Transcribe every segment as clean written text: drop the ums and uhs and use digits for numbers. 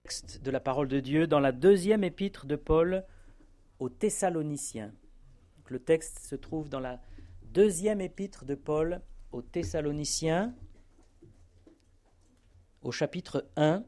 texte de la parole de Dieu dans la deuxième épître de Paul aux Thessaloniciens. Le texte se trouve dans la deuxième épître de Paul aux Thessaloniciens, au chapitre 1.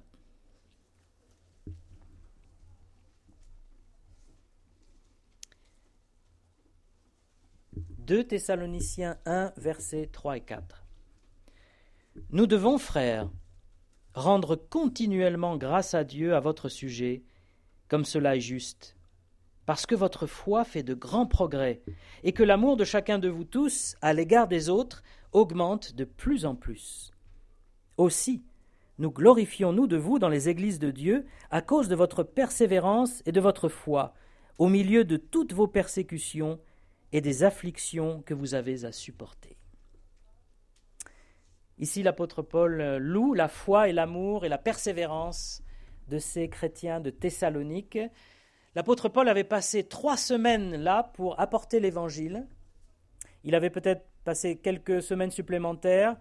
« 2 Thessaloniciens 1, versets 3 et 4. Nous devons, frères, rendre continuellement grâce à Dieu à votre sujet, comme cela est juste, parce que votre foi fait de grands progrès et que l'amour de chacun de vous tous à l'égard des autres augmente de plus en plus. Aussi, nous glorifions-nous de vous dans les églises de Dieu à cause de votre persévérance et de votre foi, au milieu de toutes vos persécutions et des afflictions que vous avez à supporter. » Ici, l'apôtre Paul loue la foi et l'amour et la persévérance de ces chrétiens de Thessalonique. L'apôtre Paul avait passé 3 semaines là pour apporter l'évangile. Il avait peut-être passé quelques semaines supplémentaires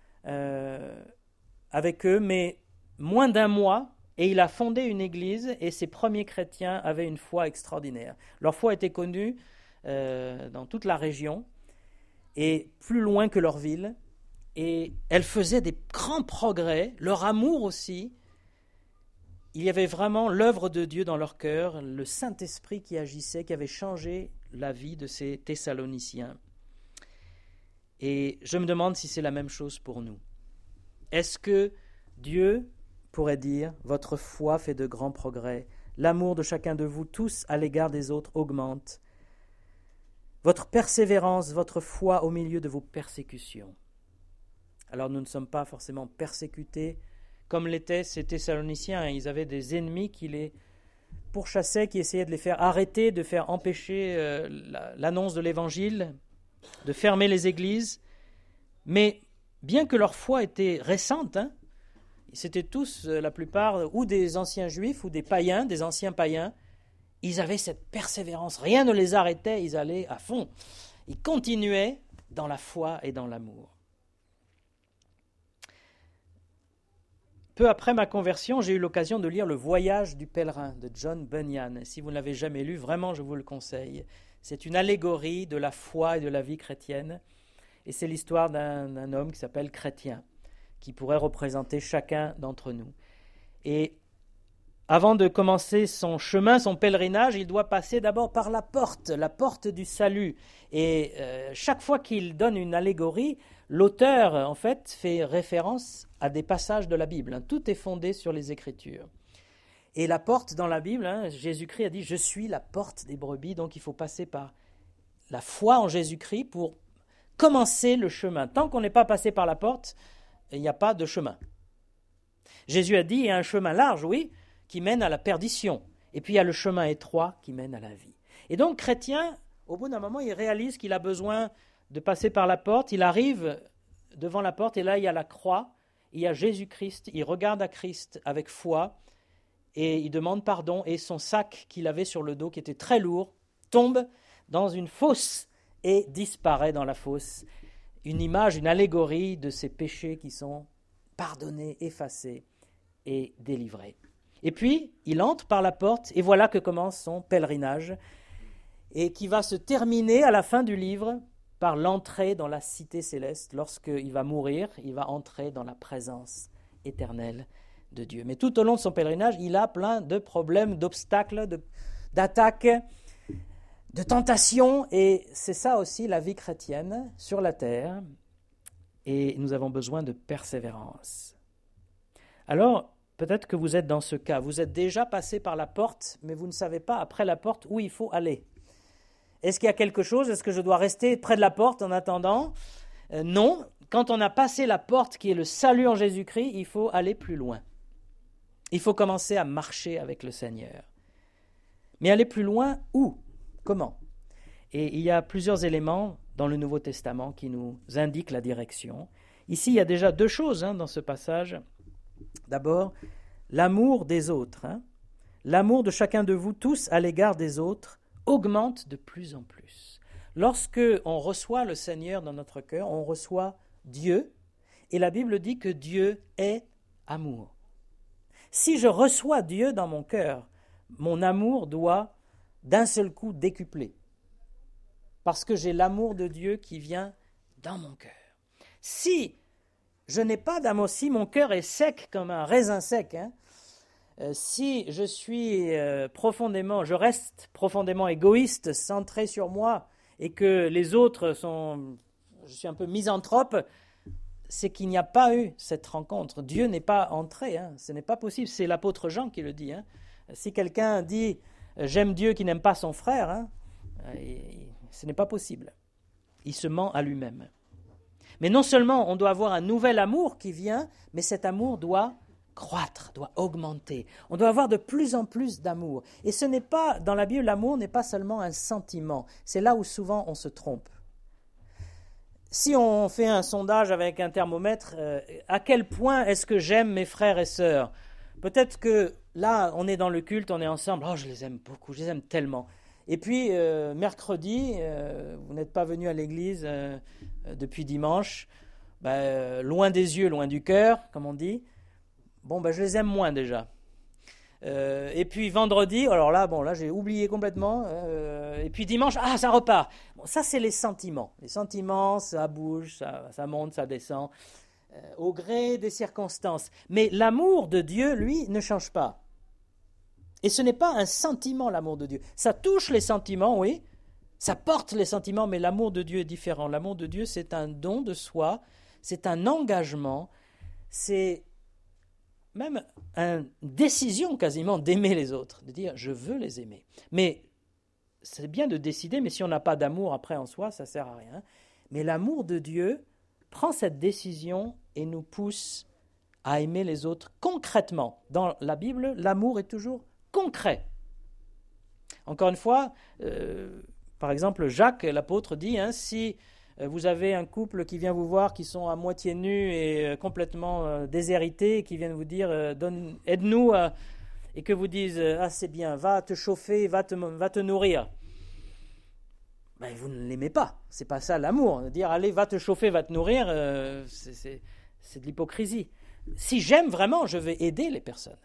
avec eux, mais moins d'1 mois, et il a fondé une église, et ces premiers chrétiens avaient une foi extraordinaire. Leur foi était connue dans toute la région, et plus loin que leur ville, et elle faisait des grands progrès, leur amour aussi. Il y avait vraiment l'œuvre de Dieu dans leur cœur, le Saint-Esprit qui agissait, qui avait changé la vie de ces Thessaloniciens. Et je me demande si c'est la même chose pour nous. Est-ce que Dieu pourrait dire « Votre foi fait de grands progrès, l'amour de chacun de vous tous à l'égard des autres augmente, votre persévérance, votre foi au milieu de vos persécutions. » Alors nous ne sommes pas forcément persécutés comme l'étaient ces Thessaloniciens. Ils avaient des ennemis qui les pourchassaient, qui essayaient de les faire arrêter, de faire empêcher l'annonce de l'Évangile, de fermer les églises. Mais bien que leur foi était récente, c'était tous, la plupart, ou des anciens juifs ou des païens, des anciens païens, ils avaient cette persévérance. Rien ne les arrêtait, ils allaient à fond. Ils continuaient dans la foi et dans l'amour. Peu après ma conversion, j'ai eu l'occasion de lire Le Voyage du pèlerin de John Bunyan. Si vous ne l'avez jamais lu, vraiment je vous le conseille. C'est une allégorie de la foi et de la vie chrétienne. Et c'est l'histoire d'un homme qui s'appelle Chrétien, qui pourrait représenter chacun d'entre nous. Et avant de commencer son chemin, son pèlerinage, il doit passer d'abord par la porte du salut. Et chaque fois qu'il donne une allégorie, l'auteur, en fait, fait référence à des passages de la Bible. Tout est fondé sur les Écritures. Et la porte dans la Bible, Jésus-Christ a dit « Je suis la porte des brebis », donc il faut passer par la foi en Jésus-Christ pour commencer le chemin. Tant qu'on n'est pas passé par la porte, il n'y a pas de chemin. Jésus a dit « Il y a un chemin large, oui, qui mène à la perdition. Et puis il y a le chemin étroit qui mène à la vie. » Et donc, chrétien, au bout d'un moment, il réalise qu'il a besoin de passer par la porte. Il arrive devant la porte et là, il y a la croix. Il y a Jésus-Christ, il regarde à Christ avec foi et il demande pardon et son sac qu'il avait sur le dos, qui était très lourd, tombe dans une fosse et disparaît dans la fosse. Une image, une allégorie de ces péchés qui sont pardonnés, effacés et délivrés. Et puis, il entre par la porte et voilà que commence son pèlerinage et qui va se terminer à la fin du livre par l'entrée dans la cité céleste. Lorsqu'il va mourir, il va entrer dans la présence éternelle de Dieu. Mais tout au long de son pèlerinage, il a plein de problèmes, d'obstacles, d'attaques, de tentations. Et c'est ça aussi la vie chrétienne sur la terre. Et nous avons besoin de persévérance. Alors, peut-être que vous êtes dans ce cas. Vous êtes déjà passé par la porte, mais vous ne savez pas après la porte où il faut aller. Est-ce qu'il y a quelque chose? Est-ce que je dois rester près de la porte en attendant? Non. Quand on a passé la porte qui est le salut en Jésus-Christ, il faut aller plus loin. Il faut commencer à marcher avec le Seigneur. Mais aller plus loin, où? Comment? Et il y a plusieurs éléments dans le Nouveau Testament qui nous indiquent la direction. Ici, il y a déjà 2 choses dans ce passage. D'abord, l'amour des autres. L'amour de chacun de vous tous à l'égard des autres augmente de plus en plus. Lorsque on reçoit le Seigneur dans notre cœur, on reçoit Dieu, et la Bible dit que Dieu est amour. Si je reçois Dieu dans mon cœur, mon amour doit d'un seul coup décupler. Parce que j'ai l'amour de Dieu qui vient dans mon cœur. Si je n'ai pas d'amour, si mon cœur est sec comme un raisin sec, si je suis je reste profondément égoïste, centré sur moi, et que les autres je suis un peu misanthrope, c'est qu'il n'y a pas eu cette rencontre. Dieu n'est pas entré, ce n'est pas possible. C'est l'apôtre Jean qui le dit. Si quelqu'un dit « j'aime Dieu qui n'aime pas son frère », ce n'est pas possible. Il se ment à lui-même. Mais non seulement on doit avoir un nouvel amour qui vient, mais cet amour doit croître, doit augmenter. On doit avoir de plus en plus d'amour. Et ce n'est pas, dans la Bible, l'amour n'est pas seulement un sentiment. C'est là où souvent on se trompe. Si on fait un sondage avec un thermomètre, à quel point est-ce que j'aime mes frères et sœurs? Peut-être que là, on est dans le culte, on est ensemble, je les aime beaucoup, je les aime tellement. Et puis, mercredi, vous n'êtes pas venu à l'église depuis dimanche, loin des yeux, loin du cœur, comme on dit. Je les aime moins déjà. Et puis vendredi, alors là j'ai oublié complètement. Et puis dimanche, ça repart. Ça c'est les sentiments. Les sentiments, ça bouge, ça monte, ça descend, au gré des circonstances. Mais l'amour de Dieu, lui, ne change pas. Et ce n'est pas un sentiment, l'amour de Dieu. Ça touche les sentiments, oui. Ça porte les sentiments, mais l'amour de Dieu est différent. L'amour de Dieu, c'est un don de soi, c'est un engagement, c'est même une décision quasiment d'aimer les autres, de dire « je veux les aimer ». Mais c'est bien de décider, mais si on n'a pas d'amour après en soi, ça ne sert à rien. Mais l'amour de Dieu prend cette décision et nous pousse à aimer les autres concrètement. Dans la Bible, l'amour est toujours concret. Encore une fois, par exemple, Jacques, l'apôtre, dit si vous avez un couple qui vient vous voir, qui sont à moitié nus et complètement déshérités, qui viennent vous dire aide-nous, et que vous disent c'est bien, va te chauffer, va te nourrir. Vous ne l'aimez pas, c'est pas ça l'amour. Dire allez, va te chauffer, va te nourrir, c'est de l'hypocrisie. Si j'aime vraiment, je vais aider les personnes.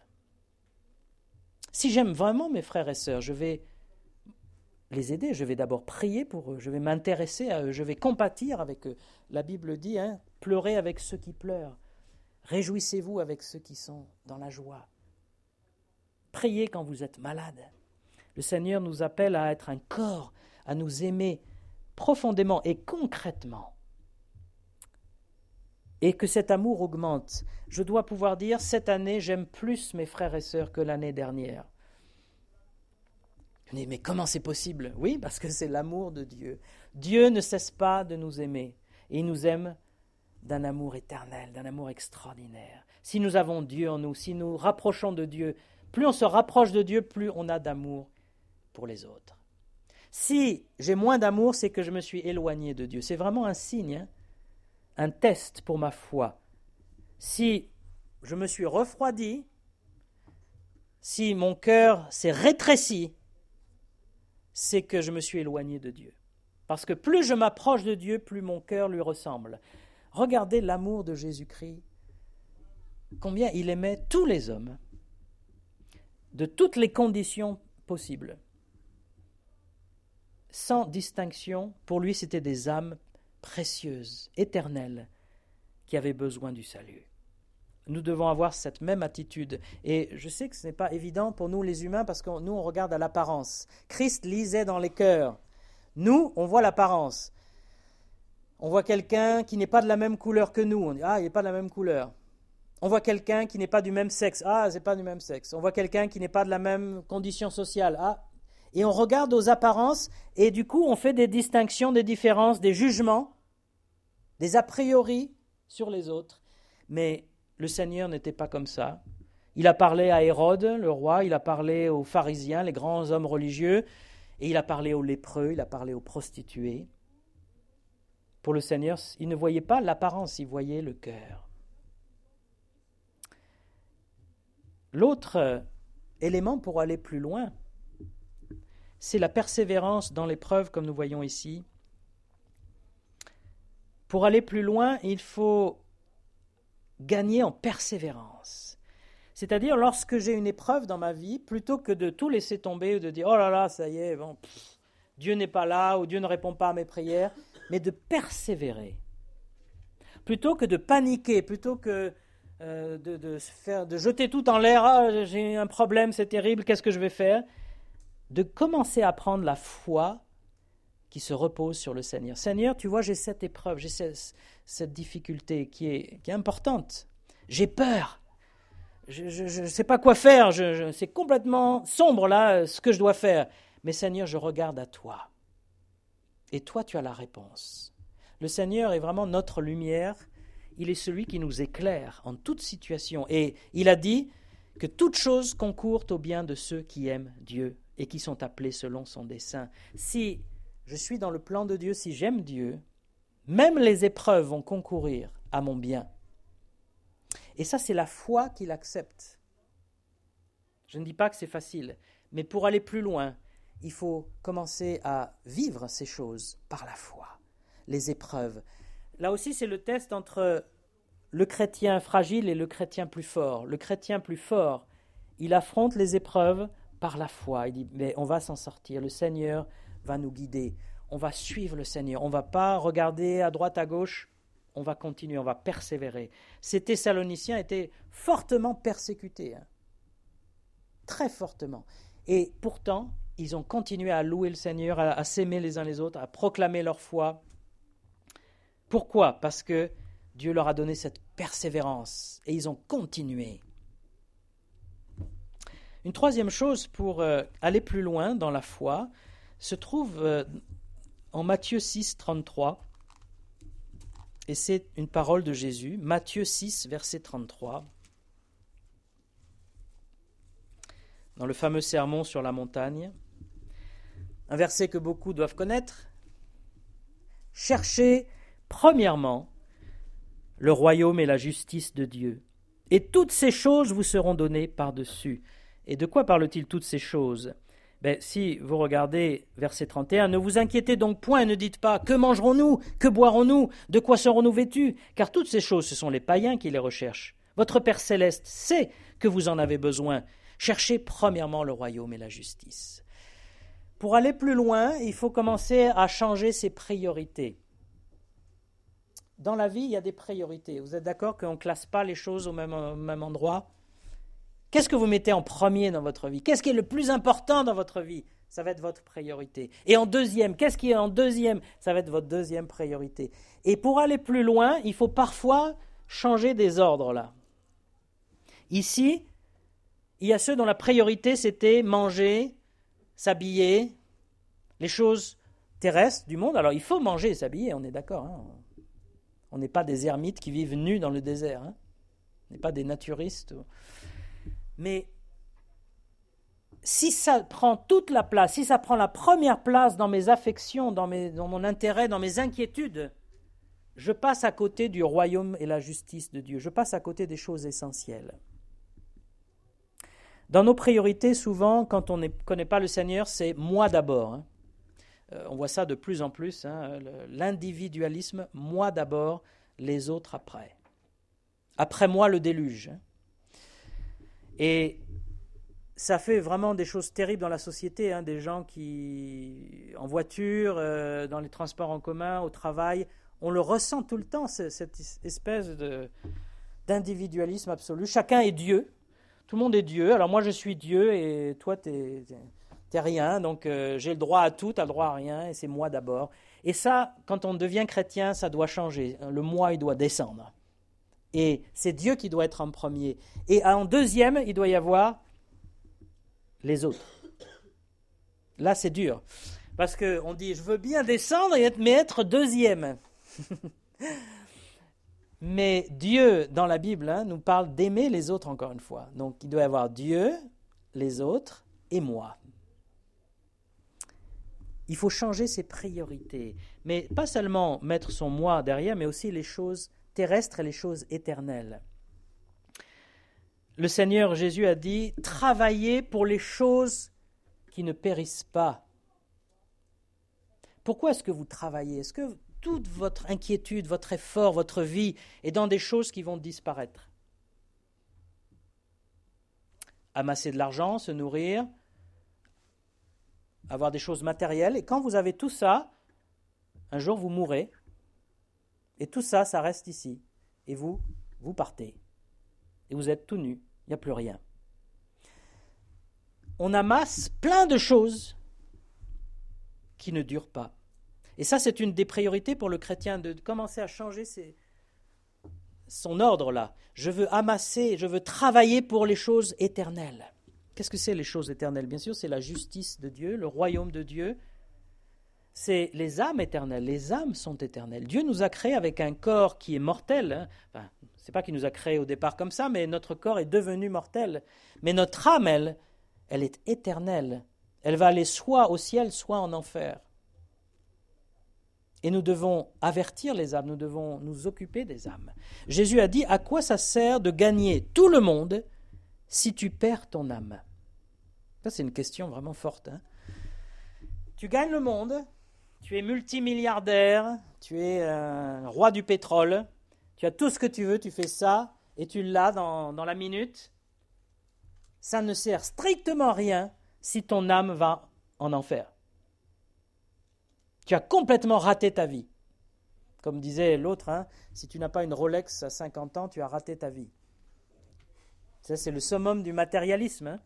Si j'aime vraiment mes frères et sœurs, je vais les aider, je vais d'abord prier pour eux, je vais m'intéresser à eux, je vais compatir avec eux. La Bible dit, pleurez avec ceux qui pleurent, réjouissez-vous avec ceux qui sont dans la joie. Priez quand vous êtes malade. Le Seigneur nous appelle à être un corps, à nous aimer profondément et concrètement. Et que cet amour augmente. Je dois pouvoir dire, cette année, j'aime plus mes frères et sœurs que l'année dernière. Mais comment c'est possible? Oui, parce que c'est l'amour de Dieu. Dieu ne cesse pas de nous aimer. Et il nous aime d'un amour éternel, d'un amour extraordinaire. Si nous avons Dieu en nous, si nous rapprochons de Dieu, plus on se rapproche de Dieu, plus on a d'amour pour les autres. Si j'ai moins d'amour, c'est que je me suis éloigné de Dieu. C'est vraiment un signe, un test pour ma foi. Si je me suis refroidi, si mon cœur s'est rétréci, c'est que je me suis éloigné de Dieu. Parce que plus je m'approche de Dieu, plus mon cœur lui ressemble. Regardez l'amour de Jésus-Christ, combien il aimait tous les hommes, de toutes les conditions possibles, sans distinction. Pour lui, c'était des âmes précieuses, éternelles, qui avaient besoin du salut. Nous devons avoir cette même attitude. Et je sais que ce n'est pas évident pour nous les humains parce que nous, on regarde à l'apparence. Christ lisait dans les cœurs. Nous, on voit l'apparence. On voit quelqu'un qui n'est pas de la même couleur que nous. On dit, il n'est pas de la même couleur. On voit quelqu'un qui n'est pas du même sexe. C'est pas du même sexe. On voit quelqu'un qui n'est pas de la même condition sociale. Et on regarde aux apparences et du coup, on fait des distinctions, des différences, des jugements, des a priori sur les autres. Mais le Seigneur n'était pas comme ça. Il a parlé à Hérode, le roi, il a parlé aux pharisiens, les grands hommes religieux, et il a parlé aux lépreux, il a parlé aux prostituées. Pour le Seigneur, il ne voyait pas l'apparence, il voyait le cœur. L'autre élément pour aller plus loin, c'est la persévérance dans l'épreuve, comme nous voyons ici. Pour aller plus loin, il faut gagner en persévérance. C'est-à-dire, lorsque j'ai une épreuve dans ma vie, plutôt que de tout laisser tomber ou de dire « Oh là là, ça y est, bon, Dieu n'est pas là » ou « Dieu ne répond pas à mes prières », mais de persévérer. Plutôt que de paniquer, plutôt que de jeter tout en l'air « Ah, j'ai un problème, c'est terrible, qu'est-ce que je vais faire ?» De commencer à prendre la foi qui se repose sur le Seigneur. Seigneur, tu vois, j'ai cette épreuve, j'ai cette difficulté qui est importante. J'ai peur. Je ne sais pas quoi faire. C'est complètement sombre là, ce que je dois faire. Mais Seigneur, je regarde à toi. Et toi, tu as la réponse. Le Seigneur est vraiment notre lumière. Il est celui qui nous éclaire en toute situation. Et il a dit que toute chose concourt au bien de ceux qui aiment Dieu et qui sont appelés selon son dessein. Si je suis dans le plan de Dieu, si j'aime Dieu, même les épreuves vont concourir à mon bien. Et ça, c'est la foi qu'il accepte. Je ne dis pas que c'est facile, mais pour aller plus loin, il faut commencer à vivre ces choses par la foi, les épreuves. Là aussi, c'est le test entre le chrétien fragile et le chrétien plus fort. Le chrétien plus fort, il affronte les épreuves par la foi. Il dit, mais on va s'en sortir, le Seigneur va nous guider, on va suivre le Seigneur, on ne va pas regarder à droite, à gauche, on va continuer, on va persévérer. Ces Thessaloniciens étaient fortement persécutés, très fortement. Et pourtant, ils ont continué à louer le Seigneur, à s'aimer les uns les autres, à proclamer leur foi. Pourquoi ? Parce que Dieu leur a donné cette persévérance et ils ont continué. Une troisième chose pour aller plus loin dans la foi se trouve en Matthieu 6, 33. Et c'est une parole de Jésus, Matthieu 6, verset 33. Dans le fameux sermon sur la montagne, un verset que beaucoup doivent connaître. Cherchez premièrement le royaume et la justice de Dieu, et toutes ces choses vous seront données par-dessus. Et de quoi parle-t-il toutes ces choses ? Si vous regardez verset 31, « Ne vous inquiétez donc point, ne dites pas « Que mangerons-nous ? Que boirons-nous ? De quoi serons-nous vêtus ?» Car toutes ces choses, ce sont les païens qui les recherchent. Votre Père céleste sait que vous en avez besoin. Cherchez premièrement le royaume et la justice. » Pour aller plus loin, il faut commencer à changer ses priorités. Dans la vie, il y a des priorités. Vous êtes d'accord qu'on ne classe pas les choses au même endroit ? Qu'est-ce que vous mettez en premier dans votre vie ? Qu'est-ce qui est le plus important dans votre vie ? Ça va être votre priorité. Et en deuxième, qu'est-ce qui est en deuxième ? Ça va être votre deuxième priorité. Et pour aller plus loin, il faut parfois changer des ordres là. Ici, il y a ceux dont la priorité c'était manger, s'habiller, les choses terrestres du monde. Alors il faut manger et s'habiller, on est d'accord. Hein ? On n'est pas des ermites qui vivent nus dans le désert. Hein ? On n'est pas des naturistes. Mais si ça prend toute la place, si ça prend la première place dans mes affections, dans mon intérêt, dans mes inquiétudes, je passe à côté du royaume et la justice de Dieu. Je passe à côté des choses essentielles. Dans nos priorités, souvent, quand on ne connaît pas le Seigneur, c'est moi d'abord. Hein. On voit ça de plus en plus, hein, l'individualisme, moi d'abord, les autres après. Après moi, le déluge. Hein. Et ça fait vraiment des choses terribles dans la société, hein, des gens qui, en voiture, dans les transports en commun, au travail, on le ressent tout le temps, cette espèce d'individualisme absolu. Chacun est Dieu, tout le monde est Dieu, alors moi je suis Dieu et toi t'es rien, donc j'ai le droit à tout, t'as le droit à rien, et c'est moi d'abord. Et ça, quand on devient chrétien, ça doit changer, le moi il doit descendre. Et c'est Dieu qui doit être en premier. Et en deuxième, il doit y avoir les autres. Là, c'est dur. Parce qu'on dit, je veux bien descendre mais être deuxième. Mais Dieu, dans la Bible, hein, nous parle d'aimer les autres encore une fois. Donc, il doit y avoir Dieu, les autres et moi. Il faut changer ses priorités. Mais pas seulement mettre son moi derrière, mais aussi les choses terrestres et les choses éternelles. Le Seigneur Jésus a dit « Travaillez pour les choses qui ne périssent pas ». Pourquoi est-ce que vous travaillez ? Est-ce que toute votre inquiétude, votre effort, votre vie est dans des choses qui vont disparaître ? amasser de l'argent, se nourrir, avoir des choses matérielles. Et quand vous avez tout ça, un jour vous mourrez. Et tout ça, ça reste ici. Et vous partez. Et vous êtes tout nu. Il n'y a plus rien. On amasse plein de choses qui ne durent pas. Et ça, c'est une des priorités pour le chrétien, de commencer à changer son ordre là. Je veux amasser, je veux travailler pour les choses éternelles. Qu'est-ce que c'est les choses éternelles? Bien sûr, c'est la justice de Dieu, le royaume de Dieu. C'est les âmes éternelles. Les âmes sont éternelles. Dieu nous a créés avec un corps qui est mortel. Enfin, c'est pas qu'il nous a créés au départ comme ça, mais notre corps est devenu mortel. Mais notre âme, elle est éternelle. Elle va aller soit au ciel, soit en enfer. Et nous devons avertir les âmes, nous devons nous occuper des âmes. Jésus a dit, à quoi ça sert de gagner tout le monde si tu perds ton âme? Ça, c'est une question vraiment forte. Tu gagnes le monde, tu es multimilliardaire, tu es roi du pétrole, tu as tout ce que tu veux, tu fais ça, et tu l'as dans la minute. Ça ne sert strictement à rien si ton âme va en enfer. Tu as complètement raté ta vie. Comme disait l'autre, si tu n'as pas une Rolex à 50 ans, tu as raté ta vie. Ça, c'est le summum du matérialisme.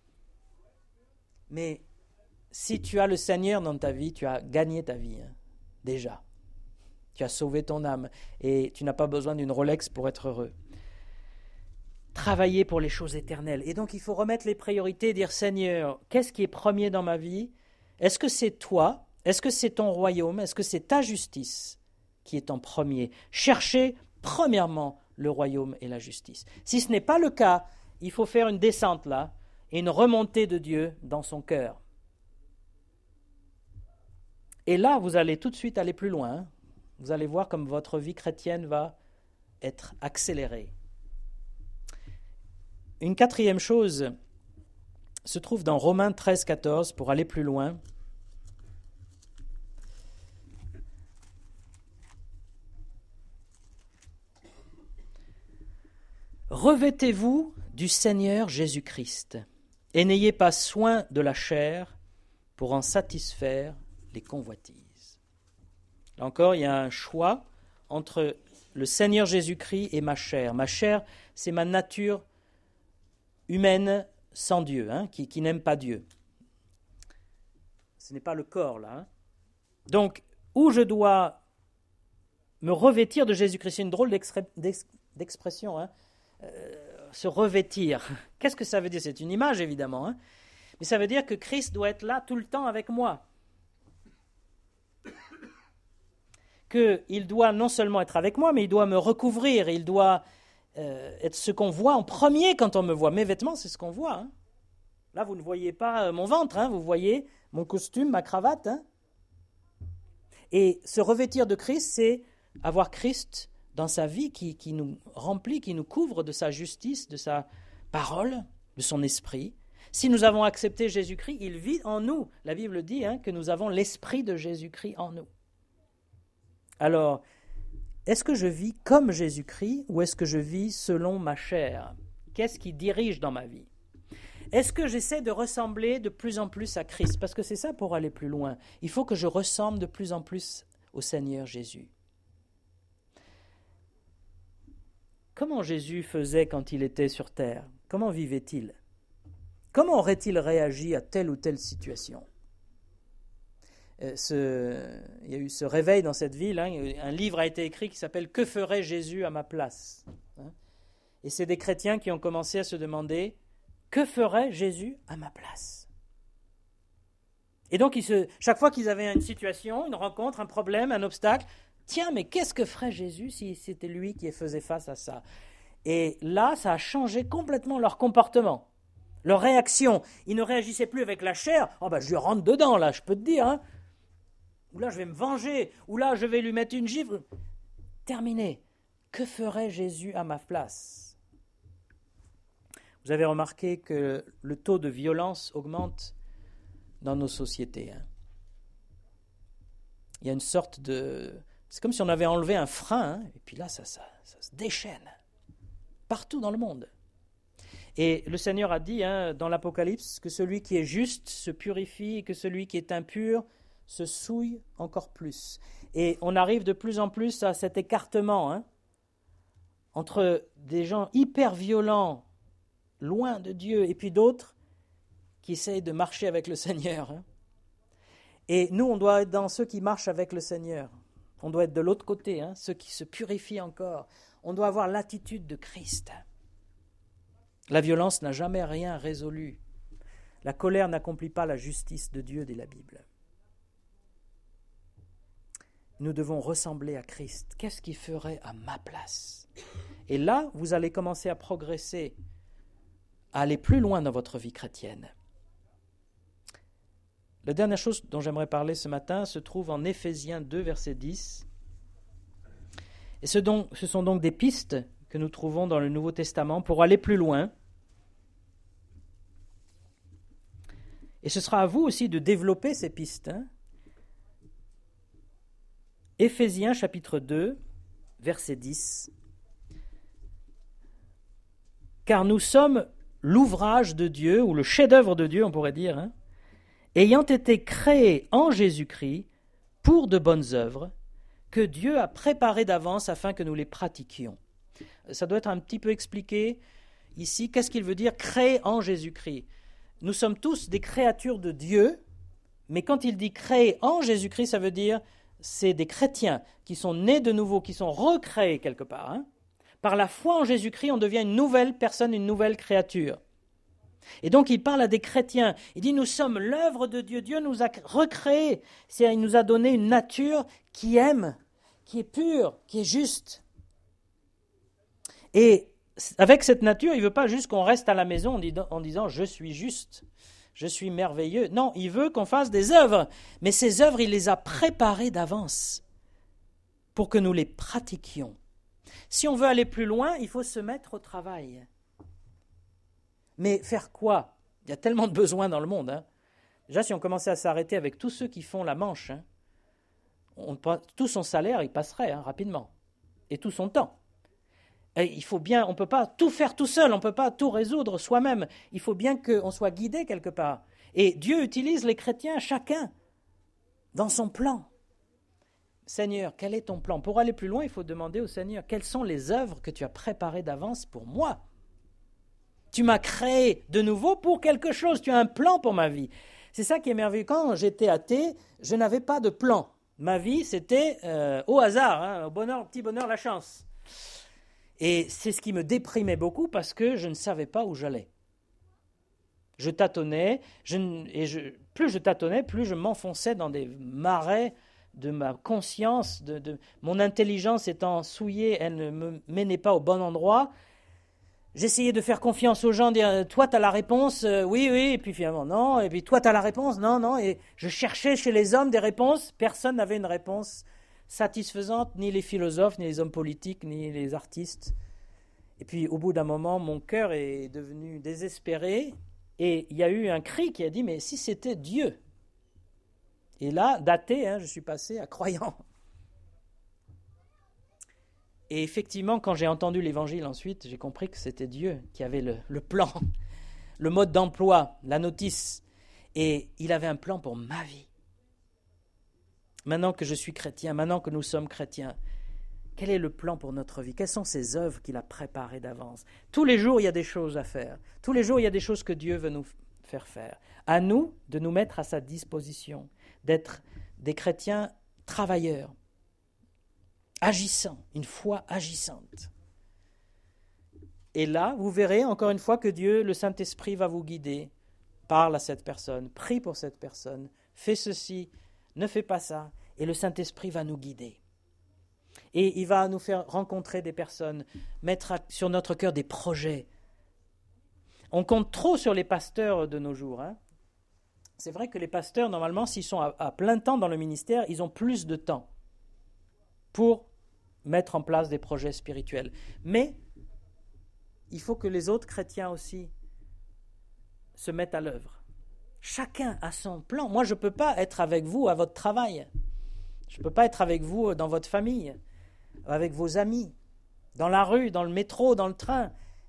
Mais si tu as le Seigneur dans ta vie, tu as gagné ta vie, déjà. Tu as sauvé ton âme et tu n'as pas besoin d'une Rolex pour être heureux. Travailler pour les choses éternelles. Et donc, il faut remettre les priorités, dire, Seigneur, qu'est-ce qui est premier dans ma vie? Est-ce que c'est toi? Est-ce que c'est ton royaume? Est-ce que c'est ta justice qui est en premier? Cherchez premièrement le royaume et la justice. Si ce n'est pas le cas, il faut faire une descente là et une remontée de Dieu dans son cœur. Et là, vous allez tout de suite aller plus loin. Vous allez voir comme votre vie chrétienne va être accélérée. Une quatrième chose se trouve dans Romains 13, 14 pour aller plus loin. Revêtez-vous du Seigneur Jésus-Christ et n'ayez pas soin de la chair pour en satisfaire les convoitises. Là encore, il y a un choix entre le Seigneur Jésus-Christ et ma chair. Ma chair, c'est ma nature humaine sans Dieu, qui n'aime pas Dieu. Ce n'est pas le corps, là. Donc, où je dois me revêtir de Jésus-Christ, c'est une drôle d'expression, se revêtir. Qu'est-ce que ça veut dire? C'est une image, évidemment, mais ça veut dire que Christ doit être là tout le temps avec moi. Qu'il doit non seulement être avec moi, mais il doit me recouvrir, il doit être ce qu'on voit en premier quand on me voit. Mes vêtements, c'est ce qu'on voit. Là, vous ne voyez pas mon ventre, vous voyez mon costume, ma cravate. Et se revêtir de Christ, c'est avoir Christ dans sa vie qui nous remplit, qui nous couvre de sa justice, de sa parole, de son esprit. Si nous avons accepté Jésus-Christ, il vit en nous. La Bible dit que nous avons l'esprit de Jésus-Christ en nous. Alors, est-ce que je vis comme Jésus-Christ ou est-ce que je vis selon ma chair? Qu'est-ce qui dirige dans ma vie? Est-ce que j'essaie de ressembler de plus en plus à Christ? Parce que c'est ça pour aller plus loin. Il faut que je ressemble de plus en plus au Seigneur Jésus. Comment Jésus faisait quand il était sur terre? Comment vivait-il? Comment aurait-il réagi à telle ou telle situation? Il y a eu ce réveil dans cette ville. Un livre a été écrit qui s'appelle « Que ferait Jésus à ma place ?» Et c'est des chrétiens qui ont commencé à se demander « Que ferait Jésus à ma place ?» Et donc, chaque fois qu'ils avaient une situation, une rencontre, un problème, un obstacle, tiens, mais qu'est-ce que ferait Jésus si c'était lui qui faisait face à ça? Et là, ça a changé complètement leur comportement, leur réaction. Ils ne réagissaient plus avec la chair. « je lui rentre dedans, là, je peux te dire. Ou là, je vais me venger. Ou là, je vais lui mettre une gifle. » Terminé. Que ferait Jésus à ma place? Vous avez remarqué que le taux de violence augmente dans nos sociétés. Il y a une sorte de... C'est comme si on avait enlevé un frein, et puis là, ça se déchaîne partout dans le monde. Et le Seigneur a dit dans l'Apocalypse que celui qui est juste se purifie et que celui qui est impur se souille encore plus. Et on arrive de plus en plus à cet écartement entre des gens hyper violents, loin de Dieu, et puis d'autres qui essayent de marcher avec le Seigneur. Et nous, on doit être dans ceux qui marchent avec le Seigneur. On doit être de l'autre côté, ceux qui se purifient encore. On doit avoir l'attitude de Christ. La violence n'a jamais rien résolu. La colère n'accomplit pas la justice de Dieu, dit la Bible. Nous devons ressembler à Christ. Qu'est-ce qu'il ferait à ma place? Et là, vous allez commencer à progresser, à aller plus loin dans votre vie chrétienne. La dernière chose dont j'aimerais parler ce matin se trouve en Éphésiens 2, verset 10. Et ce sont donc des pistes que nous trouvons dans le Nouveau Testament pour aller plus loin. Et ce sera à vous aussi de développer ces pistes. Éphésiens chapitre 2, verset 10. Car nous sommes l'ouvrage de Dieu, ou le chef-d'œuvre de Dieu, on pourrait dire, ayant été créés en Jésus-Christ pour de bonnes œuvres, que Dieu a préparées d'avance afin que nous les pratiquions. Ça doit être un petit peu expliqué ici. Qu'est-ce qu'il veut dire créés en Jésus-Christ? Nous sommes tous des créatures de Dieu, mais quand il dit créés en Jésus-Christ, ça veut dire c'est des chrétiens qui sont nés de nouveau, qui sont recréés quelque part. Par la foi en Jésus-Christ, on devient une nouvelle personne, une nouvelle créature. Et donc il parle à des chrétiens. Il dit nous sommes l'œuvre de Dieu. Dieu nous a recréés. Il nous a donné une nature qui aime, qui est pure, qui est juste. Et avec cette nature, il ne veut pas juste qu'on reste à la maison en disant « je suis juste, je suis merveilleux ». Non, il veut qu'on fasse des œuvres. Mais ces œuvres, il les a préparées d'avance pour que nous les pratiquions. Si on veut aller plus loin, il faut se mettre au travail. Mais faire quoi? Il y a tellement de besoins dans le monde. Déjà, si on commençait à s'arrêter avec tous ceux qui font la manche, tout son salaire, il passerait rapidement. Et tout son temps. Et il faut bien, on ne peut pas tout faire tout seul, on ne peut pas tout résoudre soi-même. Il faut bien qu'on soit guidé quelque part. Et Dieu utilise les chrétiens, chacun, dans son plan. Seigneur, quel est ton plan? Pour aller plus loin, il faut demander au Seigneur, quelles sont les œuvres que tu as préparées d'avance pour moi? Tu m'as créé de nouveau pour quelque chose, tu as un plan pour ma vie. C'est ça qui est merveilleux. Quand j'étais athée, je n'avais pas de plan. Ma vie, c'était au hasard, au bonheur, petit bonheur, la chance. Et c'est ce qui me déprimait beaucoup parce que je ne savais pas où j'allais. Je tâtonnais, plus je tâtonnais, plus je m'enfonçais dans des marais de ma conscience, de mon intelligence étant souillée, elle ne me menait pas au bon endroit. J'essayais de faire confiance aux gens, dire « toi, tu as la réponse, oui, et puis finalement non, et puis toi, tu as la réponse, non, et je cherchais chez les hommes des réponses, personne n'avait une réponse satisfaisante, ni les philosophes, ni les hommes politiques, ni les artistes. Et puis au bout d'un moment, mon cœur est devenu désespéré, et il y a eu un cri qui a dit « mais si c'était Dieu ?» Et là, d'athée, je suis passé à croyant. Et effectivement, quand j'ai entendu l'évangile ensuite, j'ai compris que c'était Dieu qui avait le plan, le mode d'emploi, la notice. Et il avait un plan pour ma vie. Maintenant que je suis chrétien, maintenant que nous sommes chrétiens, quel est le plan pour notre vie? Quelles sont ces œuvres qu'il a préparées d'avance? Tous les jours, il y a des choses à faire. Tous les jours, il y a des choses que Dieu veut nous faire faire. À nous de nous mettre à sa disposition, d'être des chrétiens travailleurs, agissant, une foi agissante. Et là, vous verrez encore une fois que Dieu, le Saint-Esprit, va vous guider. Parle à cette personne, prie pour cette personne, fais ceci, ne fais pas ça. Et le Saint-Esprit va nous guider. Et il va nous faire rencontrer des personnes, mettre sur notre cœur des projets. On compte trop sur les pasteurs de nos jours. C'est vrai que les pasteurs, normalement, s'ils sont à plein temps dans le ministère, ils ont plus de temps pour mettre en place des projets spirituels. Mais il faut que les autres chrétiens aussi se mettent à l'œuvre. Chacun a son plan. Moi, je ne peux pas être avec vous à votre travail. Je ne peux pas être avec vous dans votre famille, avec vos amis, dans la rue, dans le métro, dans le train.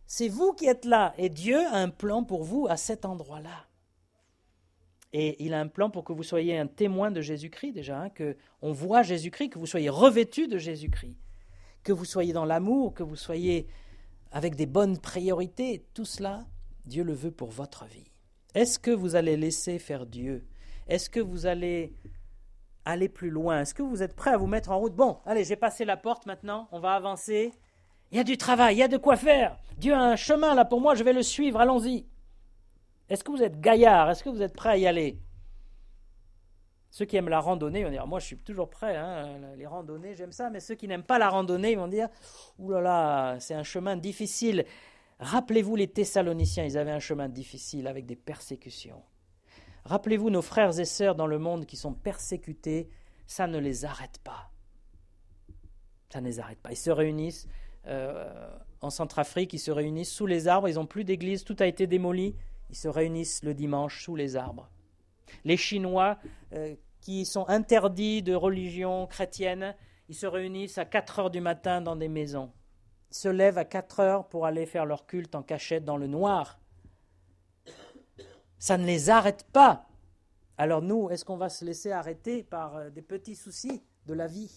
C'est vous qui êtes là. Et Dieu a un plan pour vous à cet endroit-là. Et il a un plan pour que vous soyez un témoin de Jésus-Christ déjà, qu'on voit Jésus-Christ, que vous soyez revêtus de Jésus-Christ, que vous soyez dans l'amour, que vous soyez avec des bonnes priorités. Tout cela, Dieu le veut pour votre vie. Est-ce que vous allez laisser faire Dieu? Est-ce que vous allez aller plus loin? Est-ce que vous êtes prêt à vous mettre en route? Bon, allez, j'ai passé la porte maintenant, on va avancer. Il y a du travail, il y a de quoi faire. Dieu a un chemin là pour moi, je vais le suivre, allons-y. Est-ce que vous êtes gaillard? Est-ce que vous êtes prêt à y aller? Ceux qui aiment la randonnée vont dire, moi je suis toujours prêt, les randonnées, j'aime ça, mais ceux qui n'aiment pas la randonnée, ils vont dire, ouh là là, c'est un chemin difficile. Rappelez-vous les Thessaloniciens, ils avaient un chemin difficile avec des persécutions. Rappelez-vous nos frères et sœurs dans le monde qui sont persécutés, ça ne les arrête pas. Ça ne les arrête pas. Ils se réunissent en Centrafrique, ils se réunissent sous les arbres, ils n'ont plus d'église, tout a été démoli, ils se réunissent le dimanche sous les arbres. Les Chinois qui sont interdits de religion chrétienne, ils se réunissent à 4 heures du matin dans des maisons. Ils se lèvent à 4 heures pour aller faire leur culte en cachette dans le noir. Ça ne les arrête pas. Alors nous, est-ce qu'on va se laisser arrêter par des petits soucis de la vie?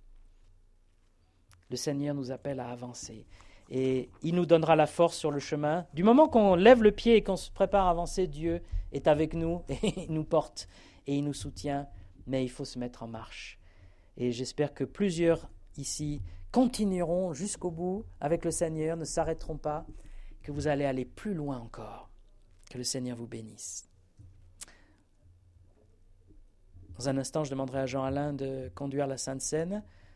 Le Seigneur nous appelle à avancer. Et il nous donnera la force sur le chemin. Du moment qu'on lève le pied et qu'on se prépare à avancer, Dieu est avec nous et il nous porte et il nous soutient. Mais il faut se mettre en marche. Et j'espère que plusieurs ici continueront jusqu'au bout avec le Seigneur, ne s'arrêteront pas, que vous allez aller plus loin encore. Que le Seigneur vous bénisse. Dans un instant, je demanderai à Jean-Alain de conduire la Sainte Seine.